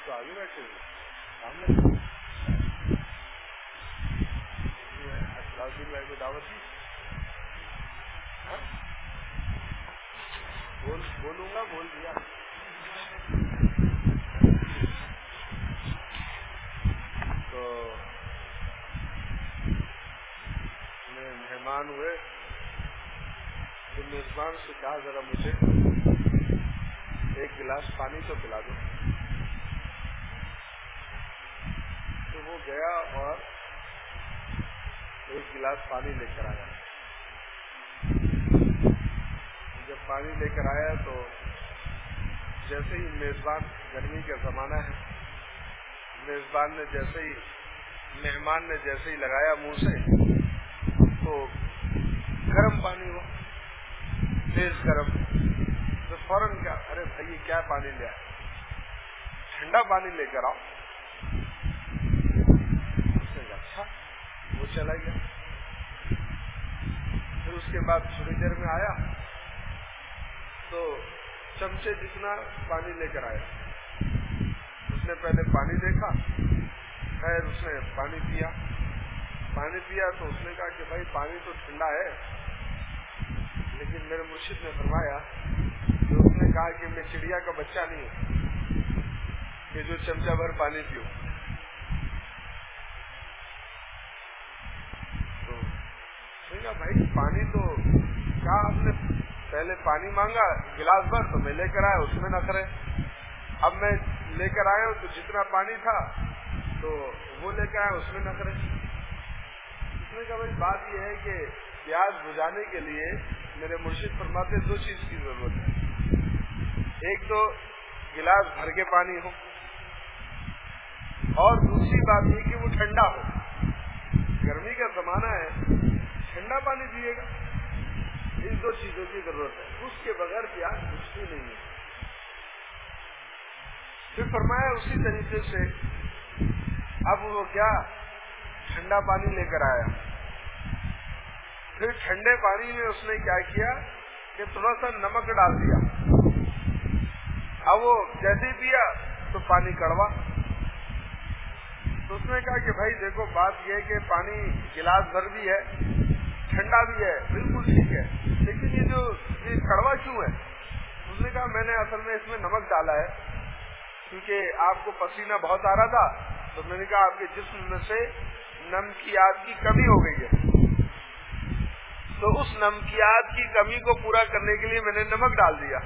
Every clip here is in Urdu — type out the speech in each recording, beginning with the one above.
تو آگے بیٹھے ہوئے سامنے بھائی کو دعوت دی. بولوں گا بول دیا. تو مہمان ہوئے تو میزبان سے کہا ذرا مجھے ایک گلاس پانی تو پلا دو. تو وہ گیا اور ایک گلاس پانی لے کر آیا. جب پانی لے کر آیا تو جیسے ہی میزبان، گرمی کا زمانہ ہے، میزبان نے جیسے ہی مہمان نے جیسے ہی لگایا منہ سے تو گرم پانی ہو، تیز گرم. تو فوراً کیا، ارے بھائی کیا پانی لے آئے؟ ٹھنڈا پانی لے کر آؤ. اچھا، وہ چلا گیا. پھر اس کے بعد تھوڑی دیر میں آیا تو چمچے جتنا پانی لے کر آیا. اس نے پہلے پانی دیکھا، خیر اس نے پانی پیا. پانی پیا تو اس نے کہا کہ بھائی پانی تو ٹھنڈا ہے، لیکن میرے مرشد نے فرمایا کہ اس نے کہا کہ میں چڑیا کا بچہ نہیں ہوں کہ جو چمچہ بھر پانی پیو. تو کہا بھائی پانی تو کہا آپ نے پہلے پانی مانگا گلاس بھر تو میں لے کر آیا، اس میں نخرے. اب میں لے کر آیا ہوں تو جتنا پانی تھا تو وہ لے کر آیا، اس میں نخرے. اس نے کہا بھائی بات یہ ہے کہ پیاس بجھانے کے لیے میرے مرشد فرماتے دو چیز کی ضرورت ہے. ایک تو گلاس بھر کے پانی ہو، اور دوسری بات یہ کہ وہ ٹھنڈا ہو. گرمی کا زمانہ ہے، ٹھنڈا پانی پیے گا. ان دو چیزوں کی ضرورت ہے، اس کے بغیر پیاس بجھتی نہیں ہے. پھر فرمایا اسی طریقے سے اب وہ کیا ٹھنڈا پانی لے کر آیا. پھر ٹھنڈے پانی میں اس نے کیا کیا کہ تھوڑا سا نمک ڈال دیا. اب وہ جیسے ہی پیا تو پانی کڑوا. تو اس نے کہا کہ بھائی دیکھو بات یہ ہے کہ پانی گلاس بھر بھی ہے، ٹھنڈا بھی ہے، بالکل ٹھیک ہے، لیکن یہ کڑوا کیوں ہے؟ اس نے کہا میں نے اصل میں اس میں نمک ڈالا ہے کیونکہ آپ کو پسینہ بہت آ رہا تھا، تو میں نے کہا آپ کے جسم میں سے نمکیات کی کمی ہو گئی ہے، تو اس نمکیات کی کمی کو پورا کرنے کے لیے میں نے نمک ڈال دیا.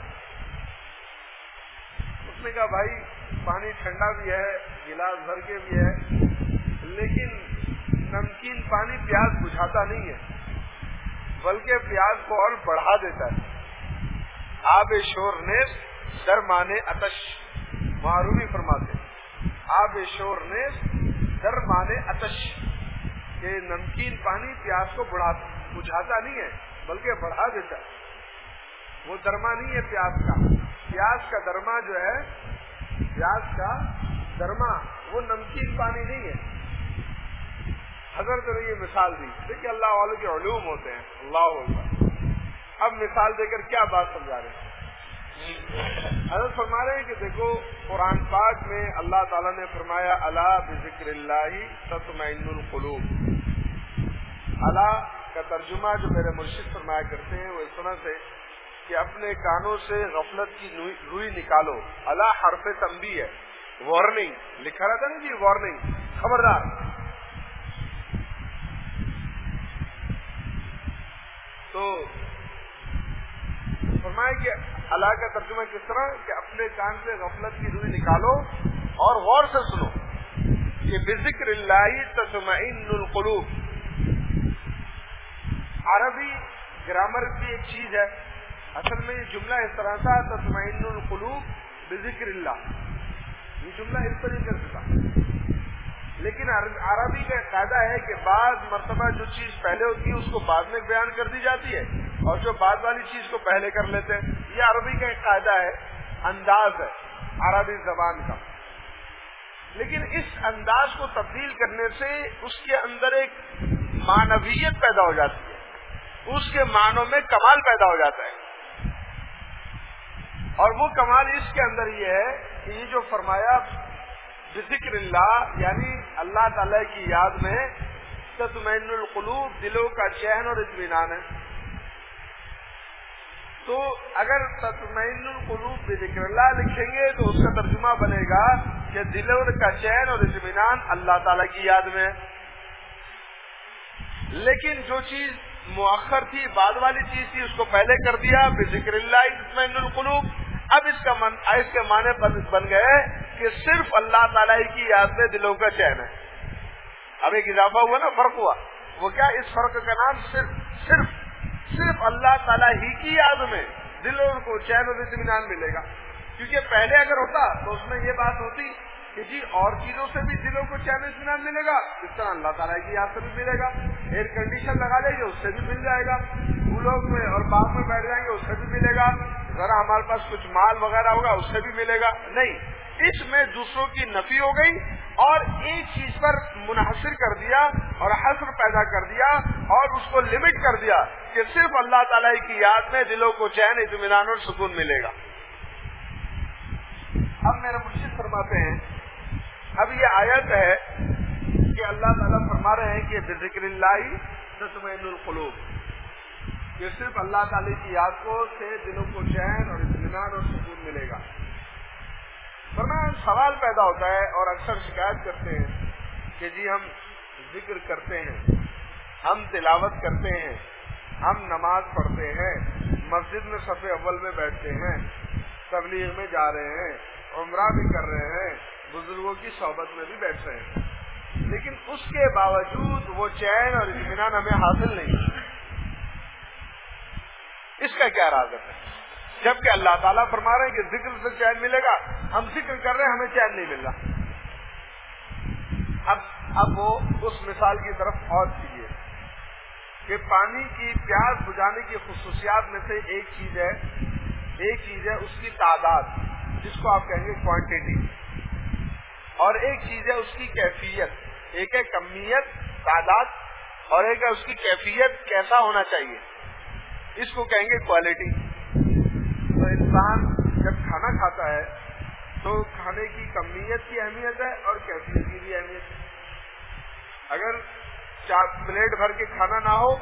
اس نے کہا بھائی پانی ٹھنڈا بھی ہے، گلاس بھر کے بھی ہے، لیکن نمکین پانی پیاس بجھاتا نہیں ہے بلکہ پیاس کو اور بڑھا دیتا ہے. آب شور نیز درمانے اتش، معروفی فرماتے آب شور نیز درمانے اتش، کہ نمکین پانی پیاس کو بجھاتا نہیں ہے بلکہ بڑھا دیتا ہے. وہ درما نہیں ہے پیاس کا. پیاس کا درما جو ہے، پیاس کا درما وہ نمکین پانی نہیں ہے. حضرت نے یہ مثال دی. دیکھیے اللہ والوں کے علوم ہوتے ہیں، اللہ ہوگا. اب مثال دے کر کیا بات سمجھا رہے ہیں؟ حضرت فرما رہے ہیں کہ دیکھو قرآن پاک میں اللہ تعالیٰ نے فرمایا الا بذکر اللہ تطمئن القلوب. الا کا ترجمہ جو میرے مرشد فرمایا کرتے ہیں وہ اس طرح سے کہ اپنے کانوں سے غفلت کی روئی نکالو. الا حرف تنبیہ ہے، وارننگ لکھا رہتا نا جی، وارننگ، خبردار. تو فرمایا کہ اللہ کا ترجمہ کس طرح کہ اپنے کان سے غفلت کی روئی نکالو اور غور سے سنو کہ بذکر اللہ تطمئن القلوب. عربی گرامر کی ایک چیز ہے، اصل میں یہ جملہ اس طرح تھا تطمئن القلوب بذکر اللہ، یہ جملہ اس طریقے سے تھا. لیکن عربی کا قاعدہ ہے کہ بعض مرتبہ جو چیز پہلے ہوتی ہے اس کو بعد میں بیان کر دی جاتی ہے، اور جو بعد والی چیز کو پہلے کر لیتے ہیں. یہ عربی کا ایک قاعدہ ہے، انداز ہے عربی زبان کا. لیکن اس انداز کو تبدیل کرنے سے اس کے اندر ایک معنویت پیدا ہو جاتی ہے، اس کے معنوں میں کمال پیدا ہو جاتا ہے. اور وہ کمال اس کے اندر یہ ہے کہ یہ جو فرمایا بذکر اللہ یعنی اللہ تعالی کی یاد میں تطمئن القلوب دلوں کا چین اور اطمینان ہے. تو اگر تطمئن القلوب بذکر اللہ لکھیں گے تو اس کا ترجمہ بنے گا کہ دلوں کا چین اور اطمینان اللہ تعالی کی یاد میں. لیکن جو چیز مؤخر تھی بعد والی چیز تھی اس کو پہلے کر دیا بذکر اللہ تطمئن القلوب. اب اس کے معنی بن گئے کہ صرف اللہ تعالی کی یاد میں دلوں کا چین ہے. اب ایک اضافہ ہوا نا, فرق ہوا. وہ کیا, اس فرق کا نام صرف اللہ تعالیٰ ہی کی یاد میں دلوں کو چین اور اطمینان ملے گا. کیونکہ پہلے اگر ہوتا تو اس میں یہ بات ہوتی کہ جی اور چیزوں سے بھی دلوں کو چین اور اطمینان ملے گا, اس طرح اللہ تعالیٰ کی یاد سے بھی ملے گا. ایئر کنڈیشن لگا لیں گے اس سے بھی مل جائے گا, پھولوں میں اور باغ میں بیٹھ جائیں گے اس سے بھی ملے گا, ذرا ہمارے پاس کچھ مال وغیرہ ہوگا اس سے بھی ملے گا. نہیں, اس میں دوسروں کی نفی ہو گئی اور ایک چیز پر منحصر کر دیا اور حصر پیدا کر دیا اور اس کو لمٹ کر دیا کہ صرف اللہ تعالی کی یاد میں دلوں کو چین اطمینان اور سکون ملے گا. اب میرے مرشد فرماتے ہیں, اب یہ آیت ہے کہ اللہ تعالیٰ فرما رہے ہیں کہ بذکر اللہ تطمئن القلوب, کہ صرف اللہ تعالی کی یاد کو سے دلوں کو چین اور اطمینان اور سکون ملے گا. فرمایا سوال پیدا ہوتا ہے اور اکثر شکایت کرتے ہیں کہ جی ہم ذکر کرتے ہیں, ہم تلاوت کرتے ہیں, ہم نماز پڑھتے ہیں, مسجد میں صف اول میں بیٹھتے ہیں, تبلیغ میں جا رہے ہیں, عمرہ بھی کر رہے ہیں, بزرگوں کی صحبت میں بھی بیٹھ رہے ہیں, لیکن اس کے باوجود وہ چین اور اطمینان ہمیں حاصل نہیں. اس کا کیا راز ہے؟ جبکہ اللہ تعالیٰ فرما رہے ہیں کہ ذکر سے چین ملے گا, ہم ذکر کر رہے ہیں ہمیں چین نہیں مل رہا. اب وہ اس مثال کی طرف اور کیجیے کہ پانی کی پیاس بجھانے کی خصوصیات میں سے ایک چیز ہے اس کی تعداد, جس کو آپ کہیں گے کوانٹٹی, اور ایک چیز ہے اس کی کیفیت. ایک ہے کمیت تعداد اور ایک ہے اس کی کیفیت کیسا ہونا چاہیے, اس کو کہیں گے کوالٹی. تو انسان جب کھانا کھاتا ہے تو کھانے کی کمیت کی اہمیت ہے اور کیفیت کی بھی اہمیت ہے. اگر 4 پلیٹ بھر کے کھانا نہ ہو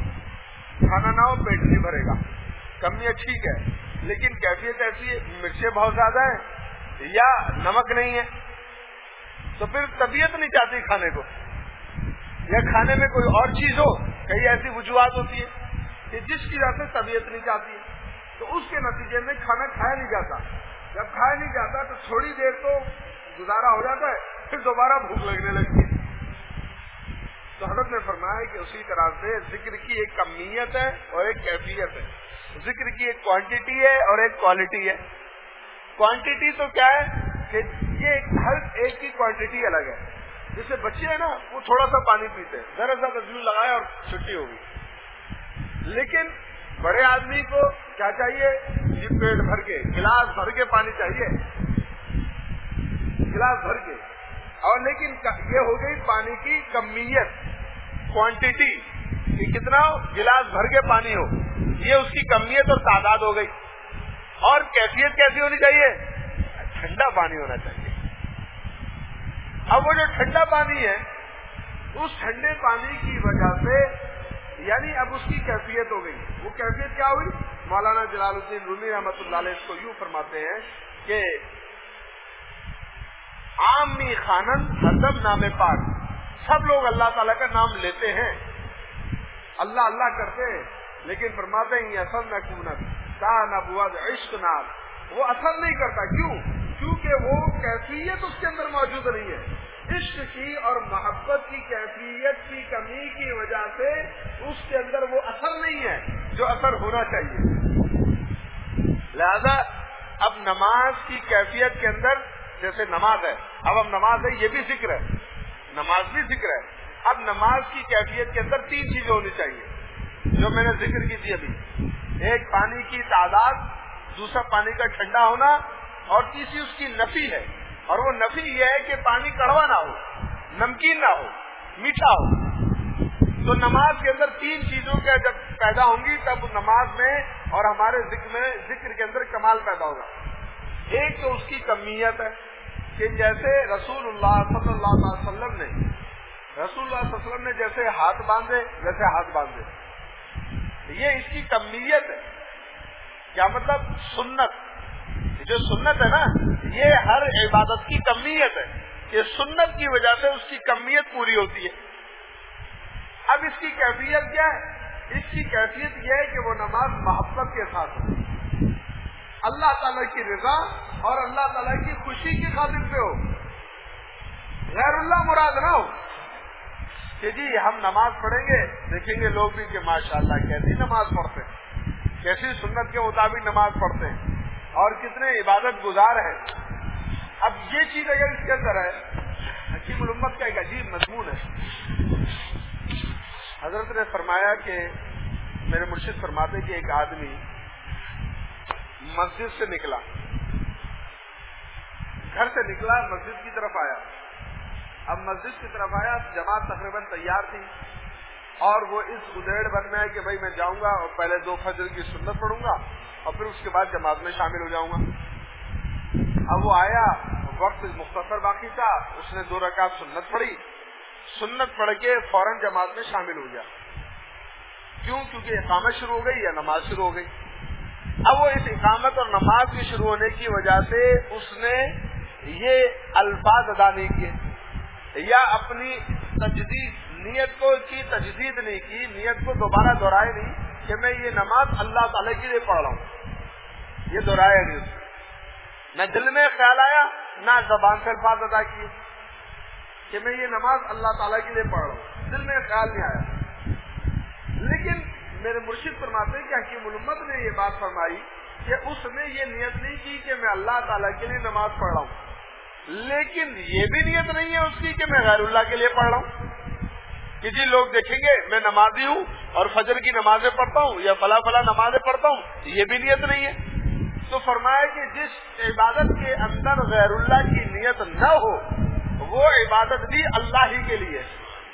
پیٹ نہیں بھرے گا, کمیت ٹھیک ہے, لیکن کیفیت ایسی ہے مرچیں بہت زیادہ ہیں یا نمک نہیں ہے تو پھر طبیعت نہیں چاہتی کھانے کو, یا کھانے میں کوئی اور چیز ہو. کئی ایسی وجوہات ہوتی ہے کہ جس کی وجہ سے طبیعت نہیں چاہتی ہے, تو اس کے نتیجے میں کھانا کھایا نہیں جاتا. جب کھایا نہیں جاتا تو تھوڑی دیر تو گزارا ہو جاتا ہے, پھر دوبارہ بھوک لگنے لگتی ہے. تو حضرت نے فرمایا کہ اسی طرح سے ذکر کی ایک کمیت ہے اور ایک کیفیت ہے, ذکر کی ایک کوانٹٹی ہے اور ایک کوالٹی ہے. کوانٹٹی تو کیا ہے کہ یہ ہر ایک کی کوانٹٹی الگ ہے. جیسے بچے ہیں نا, وہ تھوڑا سا پانی پیتے ہیں, ذرا سا وضو لگایا اور چھٹی ہوگی. لیکن بڑے آدمی کو کیا چاہیے, یہ پیٹ بھر کے گلاس بھر کے پانی چاہیے, گلاس بھر کے. اور لیکن یہ ہو گئی پانی کی کمیت, کوانٹٹی, کہ کتنا گلاس بھر کے پانی ہو, یہ اس کی کمیت اور تعداد ہو گئی. اور کیفیت کیسی ہونی چاہیے, ٹھنڈا پانی ہونا چاہیے. اب وہ جو ٹھنڈا پانی ہے, اس ٹھنڈے پانی کی وجہ سے یعنی اب اس کی کیفیت ہو گئی. وہ کیفیت کیا ہوئی؟ مولانا جلال الدین رومی رحمۃ اللہ علیہ اس کو یوں فرماتے ہیں کہ عامی خانن حسب نام پاک, سب لوگ اللہ تعالیٰ کا نام لیتے ہیں, اللہ اللہ کرتے ہیں, لیکن فرماتے ہیں یہ اصل نہ کونت کا نبوت عشق نام, وہ اثر نہیں کرتا. کیوں؟ کیونکہ وہ کیفیت اس کے اندر موجود نہیں ہے. عشق کی اور محبت کی کیفیت کی کمی کی وجہ سے اس کے اندر وہ اثر نہیں ہے جو اثر ہونا چاہیے. لہذا اب نماز کی کیفیت کے اندر, جیسے نماز ہے, اب نماز ہے, یہ بھی ذکر ہے, نماز بھی ذکر ہے. اب نماز کی کیفیت کے اندر 3 چیزیں ہونی چاہیے جو میں نے ذکر کی تھی ابھی. ایک پانی کی تعداد, دوسرا پانی کا ٹھنڈا ہونا, اور تیسری اس کی نفی ہے. اور وہ نفی یہ ہے کہ پانی کڑوا نہ ہو, نمکین نہ ہو, میٹھا ہو. تو نماز کے اندر 3 چیزوں کا جب پیدا ہوں گی تب نماز میں اور ہمارے ذکر کے اندر کمال پیدا ہوگا. ایک تو اس کی کمیت ہے کہ جیسے رسول اللہ صلی اللہ علیہ وسلم نے جیسے ہاتھ باندھے ویسے ہاتھ باندھے. یہ اس کی کمیت ہے. کیا مطلب؟ سنت. جو سنت ہے نا، یہ ہر عبادت کی کمیت ہے کہ سنت کی وجہ سے اس کی کمیت پوری ہوتی ہے. اب اس کی کیفیت کیا ہے؟ اس کی کیفیت یہ ہے کہ وہ نماز محبت کے ساتھ ہو، اللہ تعالیٰ کی رضا اور اللہ تعالیٰ کی خوشی کی خاطر سے ہو. غیر اللہ مراد نہ ہو کہ جی ہم نماز پڑھیں گے، دیکھیں گے لوگ بھی کہ ماشاءاللہ کیسی نماز پڑھتے ہیں، کیسی سنت کے مطابق نماز پڑھتے ہیں اور کتنے عبادت گزار ہیں. اب یہ چیز اگر اس کے اندر ہے، حکیم الامت کا ایک عجیب مضمون ہے. حضرت نے فرمایا کہ میرے مرشد فرماتے کہ ایک آدمی مسجد سے نکلا، گھر سے نکلا، مسجد کی طرف آیا. اب مسجد کی طرف آیا، جماعت تقریباً تیار تھی اور وہ اس ادھیڑ بن میں ہے کہ بھائی میں جاؤں گا اور پہلے 2 فجر کی سنت پڑھوں گا اور پھر اس کے بعد جماعت میں شامل ہو جاؤں گا. اب وہ آیا، وقت مختصر باقی تھا، اس نے 2 رکعت سنت پڑھی، سنت پڑھ کے فوراً جماعت میں شامل ہو گیا. کیوں؟ کیونکہ اقامت شروع ہو گئی یا نماز شروع ہو گئی. اب وہ اس اقامت اور نماز کے شروع ہونے کی وجہ سے اس نے یہ الفاظ ادا نہیں کیے یا اپنی نیت کو کی تجدید نہیں کی، نیت کو دوبارہ دہرائے نہیں کہ میں یہ نماز اللہ تعالیٰ کے لیے پڑھ رہا ہوں. یہ دہرایا نہیں. نہ دل میں خیال آیا نہ زبان سے الفاظ ادا کیے کہ میں یہ نماز اللہ تعالیٰ کے لیے پڑھ رہا ہوں. دل میں خیال نہیں آیا. لیکن میرے مرشد فرماتے ہیں کہ حکیم الامت نے یہ بات فرمائی کہ اس نے یہ نیت نہیں کی کہ میں اللہ تعالیٰ کے لیے نماز پڑھ رہا ہوں، لیکن یہ بھی نیت نہیں ہے اس کی کہ میں غیر اللہ کے لیے پڑھ رہا ہوں کہ جی لوگ دیکھیں گے میں نمازی ہوں اور فجر کی نمازیں پڑھتا ہوں یا فلاں فلاں نمازیں پڑھتا ہوں. یہ بھی نیت نہیں ہے. تو فرمایا کہ جس عبادت کے اندر غیر اللہ کی نیت نہ ہو وہ عبادت بھی اللہ ہی کے لیے.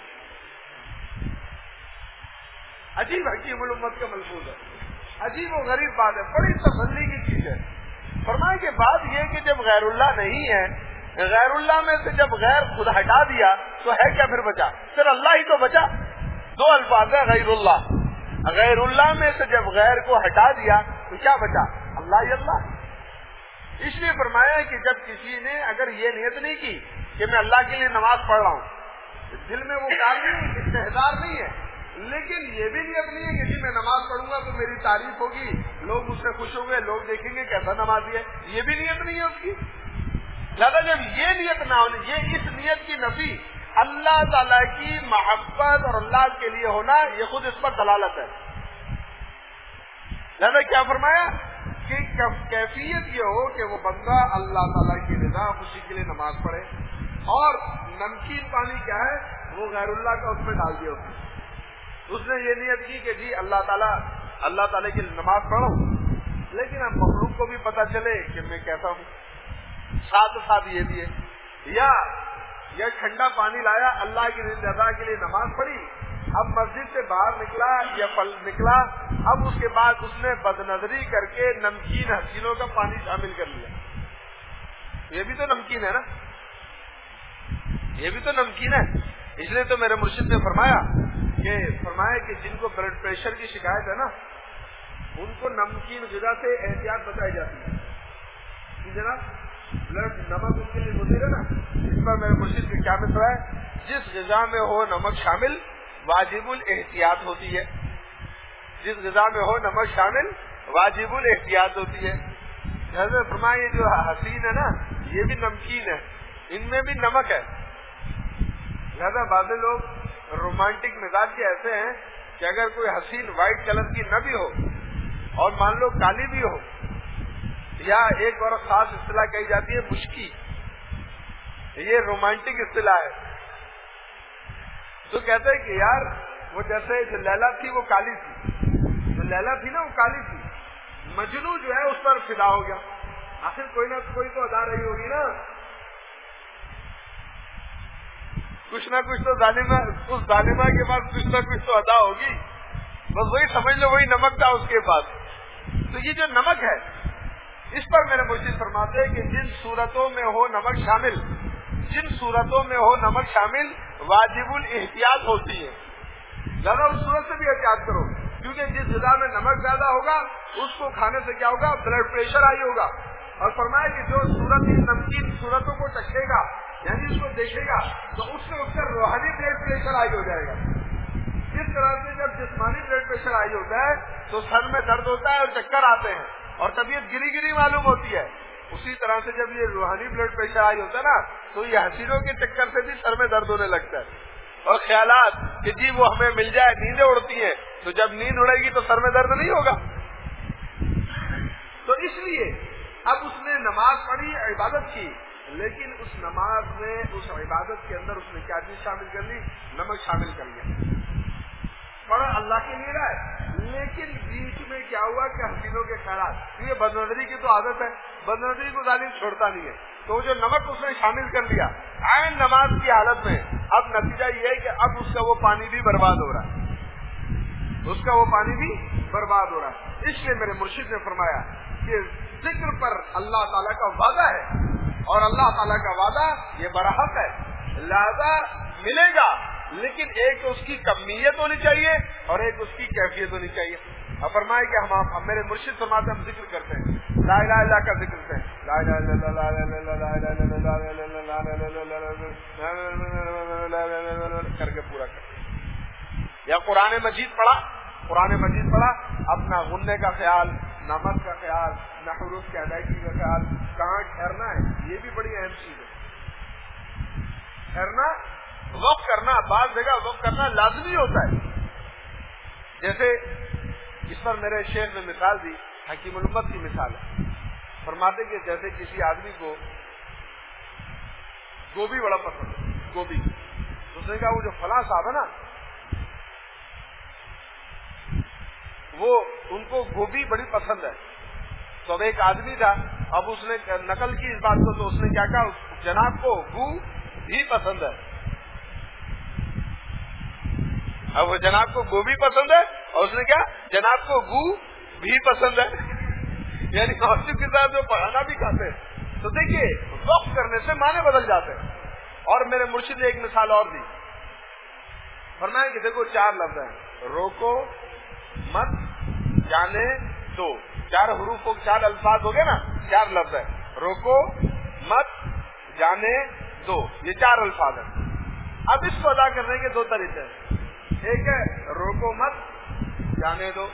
عجیب حکیم الامت کا ملفوظ ہے، عجیب و غریب بات ہے، بڑی تسلی کی چیز ہے. فرمایا کہ بات یہ کہ جب غیر اللہ نہیں ہے، غیر اللہ میں سے جب غیر خود ہٹا دیا تو ہے کیا پھر بچا؟ پھر اللہ ہی تو بچا. 2 الفاظ ہے غیر اللہ. غیر اللہ میں سے جب غیر کو ہٹا دیا تو کیا بچا؟ اللہ ہی اللہ. اس لیے فرمایا کہ جب کسی نے اگر یہ نیت نہیں کی کہ میں اللہ کے لیے نماز پڑھ رہا ہوں، دل میں وہ کام نہیں، استحضار نہیں ہے، لیکن یہ بھی نیت نہیں ہے کہ جی میں نماز پڑھوں گا تو میری تعریف ہوگی، لوگ مجھ سے خوش ہوں گے، لوگ دیکھیں گے کیسا نمازی ہے، یہ بھی نیت نہیں ہے اس کی. لہٰذا جب یہ نیت نہ ہونی، یہ اس نیت کی نفی اللہ تعالیٰ کی محبت اور اللہ کے لیے ہونا، یہ خود اس پر دلالت ہے. لہٰذا کیا فرمایا کہ کیفیت یہ ہو کہ وہ بندہ اللہ تعالیٰ کی رضا خوشی کے لیے نماز پڑھے، اور نمکین پانی کیا ہے وہ غیر اللہ کا اس میں ڈال دیا. اس نے یہ نیت کی کہ جی اللہ تعالیٰ کی نماز پڑھو، لیکن اب مخلوق کو بھی پتہ چلے کہ میں کیسا ہوں. ساتھ یہ بھی ہے. یا ٹھنڈا پانی لایا، اللہ کی رضا کے لیے نماز پڑھی، اب مسجد سے باہر نکلا یا نکلا، اب اس کے بعد اس نے بدنظری کر کے نمکین حسینوں کا پانی شامل کر لیا. یہ بھی تو نمکین ہے نا، یہ بھی تو نمکین ہے. اس لیے تو میرے مرشد نے فرمایا کہ جن کو بلڈ پریشر کی شکایت ہے نا، ان کو نمکین غذا سے احتیاط بتائی جاتی ہے. جناب بلڈ نمک ان کے لیے مضر ہے نا، اس پر میرے مرشد کی کیا مطلب ہے؟ جس غذا میں ہو نمک شامل واجب الاحتیاط ہوتی ہے. جس غذا میں ہو نمک شامل واجب الاحتیاط ہوتی ہے. حضرت فرمایا یہ جو حسین ہے نا، یہ بھی نمکین ہے، ان میں بھی نمک ہے. لہذا بعض لوگ رومانٹک مزاج کے ایسے ہیں کہ اگر کوئی حسین وائٹ کلر کی نہ بھی ہو اور مان لو کالی بھی ہو، یا ایک اور خاص اصطلاح کہی جاتی ہے مشکی، یہ رومانٹک اصطلاح ہے. تو کہتے ہیں کہ یار وہ جیسے جو لیلا تھی وہ کالی تھی، جو لیلا تھی نا وہ کالی تھی، مجنو جو ہے اس پر فدا ہو گیا. آخر کوئی نہ کوئی تو ادا رہی ہوگی نا، کچھ نہ کچھ تو ظالمہ، اس ظالمہ کے پاس کچھ نہ کچھ تو ادا ہوگی. بس وہی سمجھ لو وہی نمک تھا اس کے پاس. تو یہ جو نمک ہے اس پر میرے مرشد فرماتے ہیں کہ جن صورتوں میں ہو نمک شامل واجب الاحتیاط ہوتی ہے، زیادہ اس صورت سے بھی احتیاط کرو، کیونکہ جس غذا میں نمک زیادہ ہوگا اس کو کھانے سے کیا ہوگا؟ بلڈ پریشر ہائی ہوگا. اور فرمایا کہ جو صورت ان نمکین صورتوں کو چکھے گا یعنی اس کو دیکھے گا تو اس سے اس کا روحانی بلڈ پریشر ہائی ہو جائے گا. اس طرح سے جب جسمانی بلڈ پریشر ہائی ہوتا ہے تو سر میں درد ہوتا ہے اور چکر آتے ہیں اور طبیعت گری معلوم ہوتی ہے. اسی طرح سے جب یہ روحانی بلڈ پریشر ہائی ہوتا ہے نا تو یہ حسینوں کے چکر سے بھی سر میں درد ہونے لگتا ہے. اور خیالات کہ جی وہ ہمیں مل جائے، نیندیں اڑتی ہیں، تو جب نیند اڑے گی تو سر میں درد نہیں ہوگا. تو اس لیے اب اس نے نماز پڑھی، عبادت کی، لیکن اس نماز میں اس عبادت کے اندر اس نے کیا چیز شامل کر لی؟ نمک شامل کر لیا. پڑھا اللہ کے لیے رہا ہے، لیکن بیچ میں کیا ہوا کہ حسینوں کے خیالات، کیونکہ بدنظری کی تو عادت ہے، بدنظری کو ظالم چھوڑتا نہیں ہے، تو جو نمک اس نے شامل کر لیا عین نماز کی حالت میں، اب نتیجہ یہ ہے کہ اب اس کا وہ پانی بھی برباد ہو رہا ہے، اس لیے میرے مرشد نے فرمایا کہ ذکر پر اللہ تعالیٰ کا وعدہ ہے اور اللہ تعالیٰ کا وعدہ یہ برحق ہے، لہذا ملے گا، لیکن ایک تو اس کی کمیت ہونی چاہیے اور ایک اس کی کیفیت ہونی چاہیے. اب فرمائے کہ ہم میرے مرشد فرماتے ہم ذکر کرتے ہیں، لا الہ الا اللہ کا ذکر کرتے ہیں، لا الہ الا اللہ لا الہ الا اللہ کر کے پورا کرتے ہیں. یا قرآن مجید پڑھا، اپنا غننے کا خیال، نمک کا خیال، نہ حروف کی ادائیگی کا خیال، کہاں ٹھہرنا ہے، یہ بھی بڑی اہم چیز ہے. ٹھہرنا، وقف کرنا، بعض جگہ وقف کرنا لازمی ہوتا ہے. جیسے اس پر میرے شیخ نے مثال دی، حکیم الامت کی مثال ہے. فرماتے کہ جیسے کسی آدمی کو گوبھی بڑا پسند ہے، گوبھی، اس نے کہا وہ جو فلاں صاحب ہے نا وہ ان کو گوبھی بڑی پسند ہے. تو اب ایک آدمی تھا، اب اس نے نقل کی اس بات کو، تو اس نے کیا کہا؟ جناب کو گو بھی پسند ہے. اب وہ جناب کو گوبھی پسند ہے اور اس نے کیا؟ جناب کو گو بھی پسند ہے. یعنی معصوم کے ساتھ جو پڑھانا بھی کھاتے ہیں. تو دیکھیے وقف کرنے سے معنی بدل جاتے ہیں. اور میرے مرشد نے ایک مثال اور دی، فرمایا کہ دیکھو 4 لفظ ہیں، روکو، مت، جانے دو. 4 حروف کو 4 الفاظ ہو گئے نا، 4 لفظ ہے، روکو، مت، جانے دو، یہ 4 الفاظ ہیں. اب اس کو ادا کرنے کے 2 طریقے ہیں. ایک ہے روکو مت جانے دو.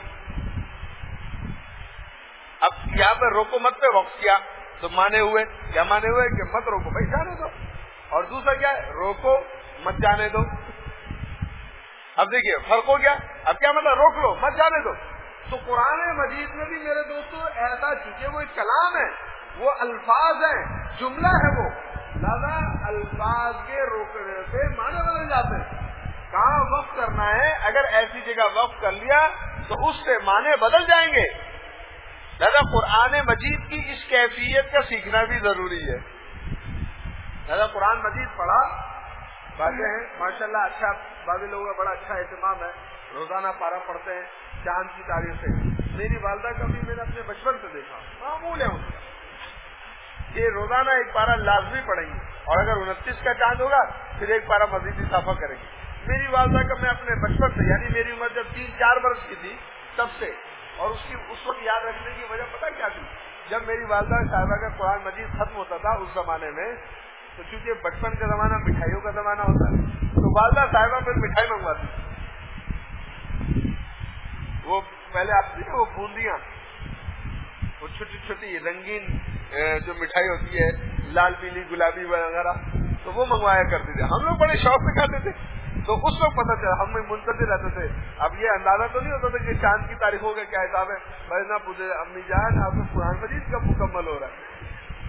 اب یہاں پہ روکو مت پہ وقف کیا تو مانے ہوئے، کیا مانے ہوئے؟ کہ مت روکو بھائی، جانے دو. اور دوسرا کیا ہے؟ روکو مت جانے دو. اب دیکھیے فرق ہو گیا. اب کیا مطلب؟ روک لو مت جانے دو. تو قرآن مجید میں بھی میرے دوستو ایسا، چونکہ وہ ایک کلام ہے، وہ الفاظ ہیں، جملہ ہے، وہ لہذا الفاظ کے روکنے سے معنی بدل جاتے ہیں. کہاں وقف کرنا ہے؟ اگر ایسی جگہ وقف کر لیا تو اس سے معنی بدل جائیں گے. لہذا قرآن مجید کی اس کیفیت کا سیکھنا بھی ضروری ہے. لہذا قرآن مجید پڑھا، باتیں ہیں ماشاءاللہ، اچھا، بعض لوگوں کا بڑا اچھا اہتمام ہے، روزانہ پارہ پڑھتے ہیں چاند کی تاریخ سے. میری والدہ کا بھی میں نے اپنے بچپن سے دیکھا، معمول ہے ان کا، یہ روزانہ ایک پارہ لازمی پڑھیں گے، اور اگر 29 کا چاند ہوگا پھر ایک پارہ مزید اضافہ کریں گے. میری والدہ کا میں اپنے بچپن سے، یعنی میری عمر جب 3-4 برس کی تھی تب سے، اور اس وقت یاد رکھنے کی وجہ پتہ کیا تھی؟ جب میری والدہ صاحبہ کا قرآن مجید ختم ہوتا تھا اس زمانے میں، تو چونکہ بچپن کا زمانہ مٹھائیوں کا زمانہ ہوتا ہے، تو والدہ صاحبہ پھر مٹھائی منگواتی. وہ پہلے آتی تھی وہ بوندیاں، وہ چھوٹی چھوٹی رنگین جو مٹھائی ہوتی ہے، لال پیلی گلابی وغیرہ، تو وہ منگوایا کرتے تھے. ہم لوگ بڑے شوق سے کھاتے تھے. تو اس وقت پتہ چلا، ہم منتظر رہتے تھے. اب یہ اندازہ تو نہیں ہوتا تھا کہ چاند کی تاریخوں کا کیا حساب ہے. بھائی نہ پوچھے امی جان آپ کو قرآن مجید کب مکمل ہو رہا ہے.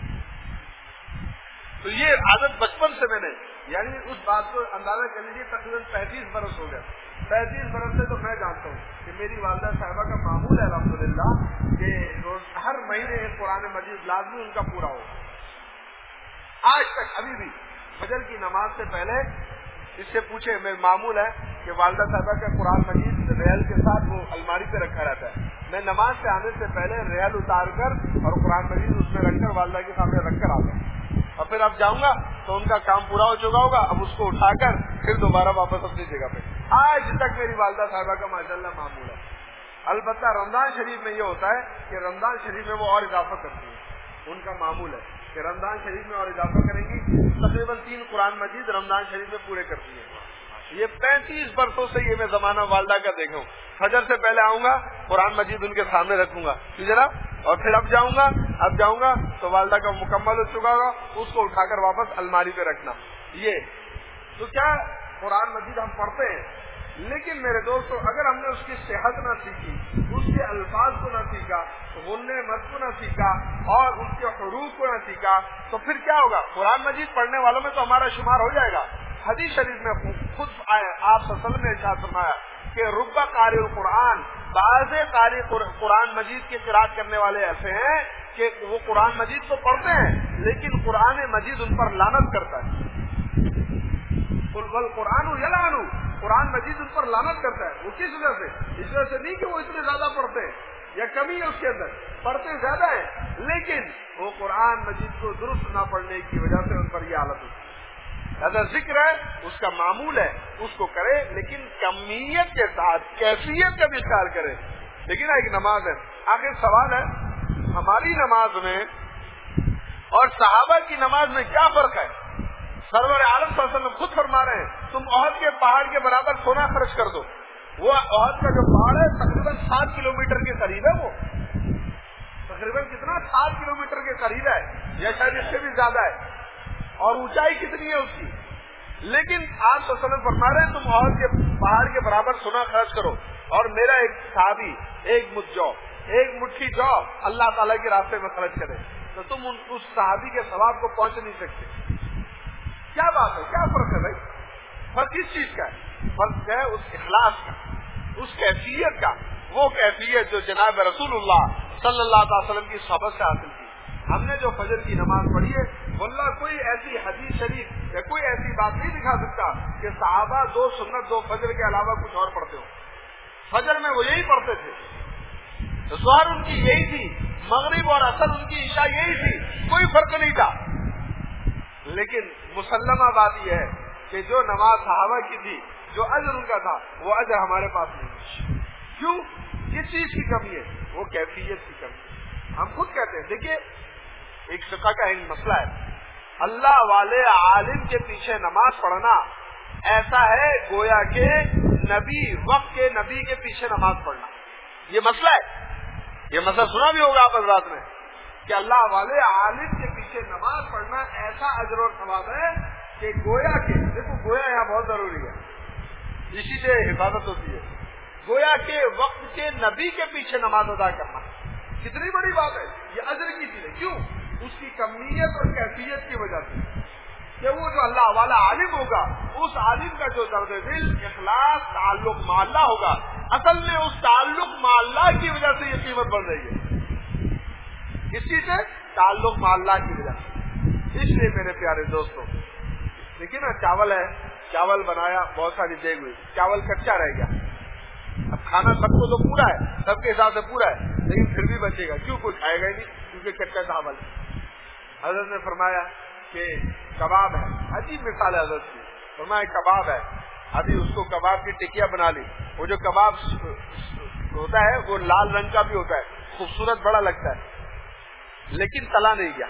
تو یہ عادت بچپن سے میں نے، یعنی اس بات کو اندازہ کر لیجیے تقریباً 35 برس ہو گیا. 35 برس سے تو میں جانتا ہوں کہ میری والدہ صاحبہ کا معمول ہے الحمدللہ کہ ہر مہینے قرآن مجید لازمی ان کا پورا ہو. آج تک ابھی بھی فجر کی نماز سے پہلے اس سے پوچھے، میرے معمول ہے کہ والدہ صاحبہ کا قرآن مجید ریل کے ساتھ وہ الماری پہ رکھا رہتا ہے. میں نماز سے آنے سے پہلے ریل اتار کر اور قرآن مجید اس میں رکھ کر والدہ کے سامنے رکھ کر آتا ہوں، اور پھر اب جاؤں گا تو ان کا کام پورا ہو چکا ہوگا، اب اس کو اٹھا کر پھر دوبارہ واپس اپنی جگہ پہ. آج تک میری والدہ صاحبہ کا ماشاءاللہ معمول ہے. البتہ رمضان شریف میں یہ ہوتا ہے کہ رمضان شریف میں وہ اور اضافہ کرتی ہیں، ان کا معمول ہے کہ رمضان شریف میں اور اضافہ کریں گی. تقریباً 3 قرآن مجید رمضان شریف میں پورے کرتی ہیں. یہ 35 برسوں سے یہ میں زمانہ والدہ کا دیکھا ہوں. فجر سے پہلے آؤں گا، قرآن مجید ان کے سامنے رکھوں گا جناب، اور پھر اب جاؤں گا تو والدہ کا مکمل ہو چکا ہوگا، اس کو اٹھا کر واپس الماری پہ رکھنا. یہ تو کیا قرآن مجید ہم پڑھتے ہیں، لیکن میرے دوستو اگر ہم نے اس کی صحت نہ سیکھی، اس کے الفاظ کو نہ سیکھا، غنّے مد کو نہ سیکھا اور اس کے حروف کو نہ سیکھا تو پھر کیا ہوگا؟ قرآن مجید پڑھنے والوں میں تو ہمارا شمار ہو جائے گا. حدیث شریف میں خود آپ صلی اللہ علیہ وسلم نے ارشاد فرمایا کہ رب قاری القرآن، بعض قاری قرآن مجید کی قرأت کرنے والے ایسے ہیں کہ وہ قرآن مجید تو پڑھتے ہیں لیکن قرآن مجید ان پر لعنت کرتا ہے. قرآن یلعنو، قرآن مجید ان پر لعنت کرتا ہے. وہ کس وجہ سے؟ اس وجہ سے نہیں کہ وہ اتنے زیادہ پڑھتے ہیں یا کمی ہے اس کے اندر، پڑھتے زیادہ ہیں لیکن وہ قرآن مجید کو درست نہ پڑھنے کی وجہ سے ان پر یہ حالت ہوتی ہے. اگر ذکر ہے اس کا معمول ہے اس کو کرے لیکن کمیت کے ساتھ کیفیت کا بھی خیال کرے. لیکن ایک نماز ہے. آخر سوال ہے ہماری نماز میں اور صحابہ کی نماز میں کیا فرق ہے؟ سرور عالم صلی اللہ علیہ وسلم خود فرما رہے ہیں تم احد کے پہاڑ کے برابر سونا خرچ کر دو. وہ احد کا جو پہاڑ ہے تقریباً 7 کلومیٹر کے قریب ہے. وہ تقریباً کتنا 7 کلومیٹر کے قریب ہے یا شاید اس سے بھی زیادہ ہے. اور اونچائی کتنی ہے اس کی؟ لیکن آپ صلی اللہ علیہ وسلم فرما رہے ہیں تم احد کے پہاڑ کے برابر سونا خرچ کرو اور میرا ایک صحابی ایک مٹھی جو اللہ تعالیٰ کے راستے میں خرچ کرے تو تم اس صحابی کے ثواب کو پہنچ نہیں سکتے. کیا بات ہے؟ کیا فرق ہے بھائی؟ فرق کس چیز کا ہے؟ فرق ہے اس اخلاص کا، اس کیفیت کا. وہ کیفیت جو جناب رسول اللہ صلی اللہ علیہ وسلم کی صحبت سے حاصل کی. ہم نے جو فجر کی نماز پڑھی ہے واللہ کوئی ایسی حدیث شریف یا کوئی ایسی بات نہیں دکھا سکتا کہ صحابہ 2 سنت 2 فجر کے علاوہ کچھ اور پڑھتے ہوں. فجر میں وہ یہی پڑھتے تھے، ظہر ان کی یہی تھی، مغرب اور عصر ان کی عشاء یہی تھی، کوئی فرق نہیں تھا. لیکن مسلمہ بات یہ ہے کہ جو نماز صحابہ کی تھی، جو اجر ان کا تھا، وہ اجر ہمارے پاس نہیں. کیوں؟ کس چیز کی کمی ہے؟ وہ کیفیت کی کمی ہے. ہم خود کہتے ہیں دیکھیے ایک فقہ کا ایک مسئلہ ہے، اللہ والے عالم کے پیچھے نماز پڑھنا ایسا ہے گویا کہ نبی وقت کے نبی کے پیچھے نماز پڑھنا. یہ مسئلہ ہے، یہ مسئلہ سنا بھی ہوگا آپ حضرات نے کہ اللہ والے عالم کے پیچھے نماز پڑھنا ایسا اجر اور ثواب ہے کہ گویا کہ دیکھو گویا یہاں بہت ضروری ہے، اسی سے حفاظت ہوتی ہے. گویا کہ وقت کے نبی کے پیچھے نماز ادا کرنا کتنی بڑی بات ہے. یہ اجر کی چیز ہے. کیوں؟ اس کی کمیت اور کیفیت کی وجہ سے کہ وہ جو اللہ والا عالم ہوگا اس عالم کا جو درد دل اخلاص تعلق مع اللہ ہوگا، اصل میں اس تعلق مع اللہ کی وجہ سے یہ قیمت بڑھ رہی ہے. اسی سے تعلق مع اللہ کی وجہ سے. اس لیے میرے پیارے دوستوں دیکھیے نا، چاول ہے، چاول بنایا، بہت ساری دیگ ہوئی، چاول کچا رہ گیا. اب کھانا سب کو تو پورا ہے، سب کے حساب سے پورا ہے، لیکن پھر بھی بچے گا. کیوں؟ کوئی کھائے گا ہی نہیں کیونکہ کچا چاول. حضرت نے فرمایا کہ کباب ہے، عجیب مثال ہے حضرت کی. فرمایا کباب ہے، ابھی اس کو کباب کی ٹکیا بنا لی. وہ جو کباب ہوتا ہے وہ لال رنگ کا بھی ہوتا ہے، خوبصورت بڑا لگتا ہے، لیکن تلا نہیں گیا.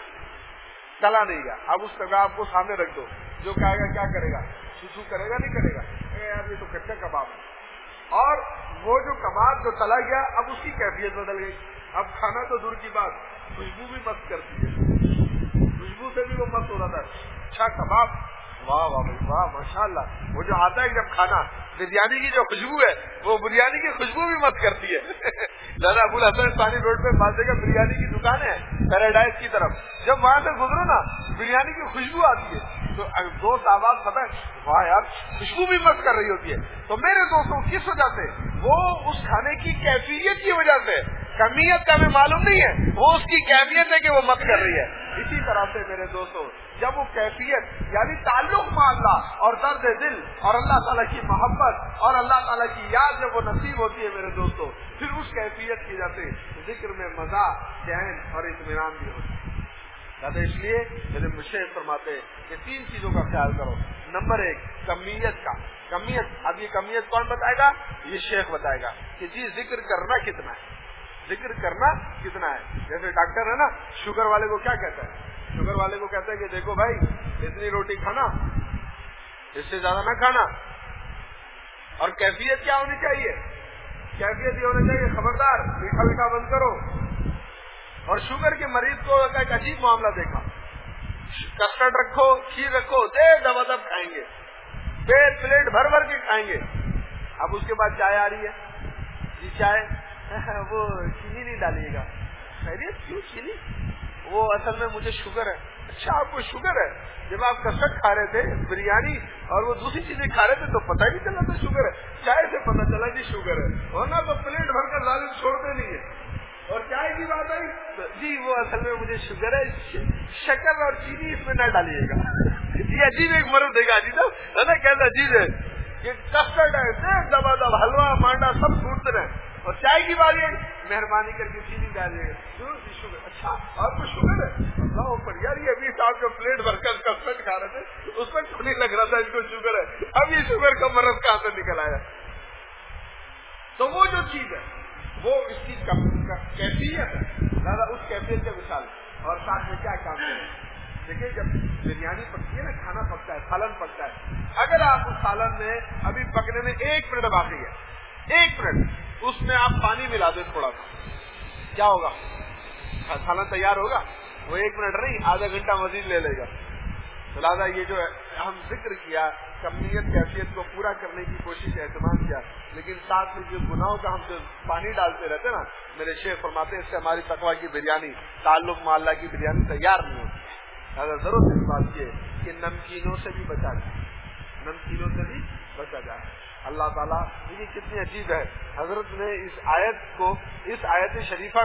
اب اس کباب کو سامنے رکھ دو، جو کہے گا کیا کرے گا؟ سوسو کرے گا؟ نہیں کرے گا. یار یہ تو کچا کباب ہے. اور وہ جو کباب جو تلا گیا اب اس کی کیفیت بدل گئی. اب کھانا تو دور کی بات، خوشبو بھی مست کرتی ہے، خوشبو سے بھی وہ مست ہو رہا تھا. اچھا کباب، واہ واہ واہ ماشاء اللہ. وہ جو آتا ہے جب کھانا بریانی کی جو خوشبو ہے وہ بریانی کی خوشبو بھی مت کرتی ہے. دادا ابو الحسن ثانی روڈ پہ بعض جگہ بریانی کی دکان ہے پیراڈائز کی طرف، جب وہاں سے گزرو نا بریانی کی خوشبو آتی ہے تو دوست آواز پتہ ہے واہ یار خوشبو بھی مت کر رہی ہوتی ہے. تو میرے دوستوں کس وجہ سے؟ وہ اس کھانے کی کیفیت کی وجہ سے. کمیت کا ہمیں معلوم نہیں ہے، وہ اس کی کیفیت ہے کہ وہ مت کر رہی ہے. اسی طرح سے میرے دوستوں جب وہ کیفیت یعنی تعلق میں اللہ اور درد دل اور اللہ تعالیٰ کی محبت اور اللہ تعالیٰ کی یاد جب وہ نصیب ہوتی ہے میرے دوستوں، پھر اس کیفیت کی وجہ سے ذکر میں مزہ، چین اور اطمینان بھی ہوتا ہے۔ اس لیے میرے مشیخ فرماتے ہیں کہ 3 چیزوں کا خیال کرو۔ نمبر 1 کمیت کا، کمیت۔ اب یہ کمیت کون بتائے گا؟ یہ شیخ بتائے گا کہ جی ذکر کرنا کتنا ہے، ذکر کرنا کتنا ہے۔ جیسے ڈاکٹر ہے نا، شوگر والے کو کیا کہتا ہے؟ شوگر والے کو کہتا ہے کہ دیکھو بھائی اتنی روٹی کھانا، اس سے زیادہ نہ کھانا۔ اور کیفیت کیا ہونی چاہیے؟ کیفیت یہ ہونا چاہیے خبردار میٹھا میٹھا بند کرو۔ اور شوگر کے مریض کو ایک عجیب معاملہ دیکھا، کسٹرڈ رکھو، کھیر رکھو، دب ادب کھائیں گے، پلیٹ بھر بھر کے کھائیں گے۔ اب اس کے بعد چائے آ رہی ہے، جی چائے وہ چینی نہیں ڈالیے گا۔ خیریت کیوں چینی؟ وہ اصل میں مجھے شوگر ہے۔ اچھا آپ کو شوگر ہے؟ جب آپ کسٹرڈ کھا رہے تھے، بریانی اور وہ دوسری چیزیں کھا رہے تھے تو پتہ ہی نہیں چلا تھا شوگر ہے، چائے سے پتہ چلا جی شوگر ہے، ورنہ تو پلیٹ بھر کر ظالم چھوڑتے نہیں ہے۔ اور چائے کی بات آئی جی وہ اصل میں مجھے شوگر ہے، شکر اور چینی اس میں نہ ڈالیے گا۔ یہ عجیب ایک مرض دے گا جی ہے نا، کیسا عجیب ہے کہ کسٹرڈ ہے، دبا دب حلوہ مانڈا سب چھوٹتے رہے، اور چائے کی بات ہے مہربانی کر کے چینی ڈالیے گا۔ شوگر؟ اچھا آپ کو شوگر ہے؟ اللہ اوپر یار، یہ ابھی صاحب جو پلیٹ بھر کر کسٹرڈ کھا رہے تھے اس وقت نہیں لگ رہا تھا اس کو شوگر ہے، اب یہ شوگر کا مرض کہاں سے نکل آیا؟ تو وہ جو چیز ہے وہ اس چیز کا کیفیت ہے، زیادہ اس کیفیت سے مثال۔ اور ساتھ میں کیا کام کریں؟ دیکھیں جب بریانی پکتی ہے نا، کھانا پکتا ہے، سالن پکتا ہے، اگر آپ اس سالن میں ابھی پکنے میں 1 منٹ باقی ہے، 1 منٹ، اس میں آپ پانی ملا دیں تھوڑا سا، کیا ہوگا؟ سالن تیار ہوگا؟ وہ 1 منٹ نہیں، آدھا گھنٹہ مزید لے لے گا۔ لہٰذا یہ جو ہے ہم ذکر کیا، کمیت کیفیت کو پورا کرنے کی کوشش اہتمام کیا، لیکن ساتھ میں جو گناہوں کا ہم جو پانی ڈالتے رہتے نا، میرے شیخ فرماتے ہیں اس سے ہماری تقوی کی بریانی، تعلق مع اللہ کی بریانی تیار نہیں ہوتی۔ لہٰذا ضرور اس بات یہ کہ نمکینوں سے بھی بچا جائے، نمکینوں سے بھی بچا جائے۔ اللہ تعالیٰ یہ کتنی عجیب ہے، حضرت نے اس آیت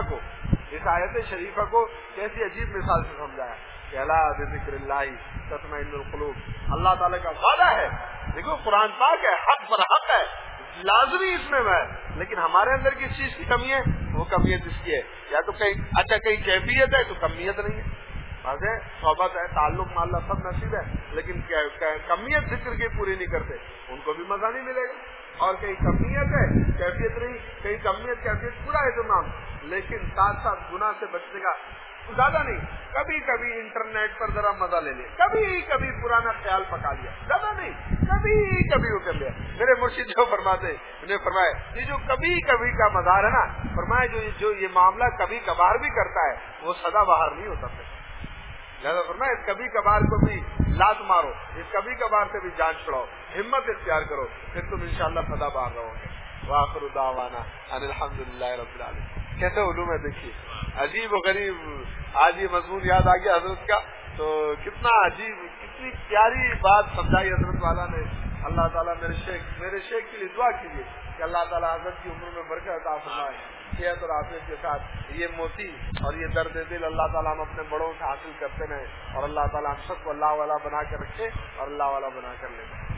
شریفہ کو کیسی عجیب مثال سے سمجھایا کہ الا بذکر اللہ تطمئن القلوب۔ اللہ تعالیٰ کا وعدہ ہے، دیکھو قرآن پاک ہے، حق پر حق ہے، لازمی اس میں ہے، لیکن ہمارے اندر کس چیز کی کمی ہے؟ وہ کمیت اس کی ہے، یا تو کہیں کیفیت ہے تو کمیت نہیں ہے، واضح صحبت ہے، تعلق مع اللہ سب نصیب ہے، لیکن کمیت ذکر کی پوری نہیں کرتے، ان کو بھی مزہ نہیں ملے گا۔ اور کہیں کمیت ہے کیفیت نہیں، کہیں کمیت کیفیت پورا اہتمام، لیکن ساتھ ساتھ گناہ سے بچنے کا زیادہ نہیں، کبھی کبھی انٹرنیٹ پر ذرا مزہ لے لیا، کبھی کبھی پرانا خیال پکا لیا، زیادہ نہیں، کبھی کبھی وہ کر لیا۔ میرے مرشد جو فرماتے انہیں فرمایا یہ جو کبھی کبھی کا مزار ہے نا، فرمایا جو یہ معاملہ کبھی کبھار بھی کرتا ہے وہ سدا بہار نہیں ہوتا پھر۔ لہٰذا فرمایا اس کبھی کبھار کو بھی لات مارو، اس کبھی کبھار سے بھی جان چھڑاؤ، ہمت اختیار کرو، پھر تم انشاءاللہ سدا بہار رہو گے۔ وآخر دعوانا ان الحمدللہ رب العالمین۔ کیسے علوم ہے دیکھیے، عجیب و غریب۔ آج یہ مضمون یاد آ گیا حضرت کا، تو کتنا عجیب، کتنی پیاری بات سمجھائی حضرت والا نے۔ اللہ تعالیٰ میرے شیخ کے لیے دعا کیجیے کہ اللہ تعالیٰ حضرت کی عمر میں برکت عطا فرمائے، صحت اور عافیت کے ساتھ یہ موتی اور یہ درد دل اللہ تعالیٰ ہم اپنے بڑوں سے حاصل کرتے رہیں، اور اللہ تعالیٰ ہم سب کو اللہ والا بنا کر رکھے اور اللہ والا بنا کر لے۔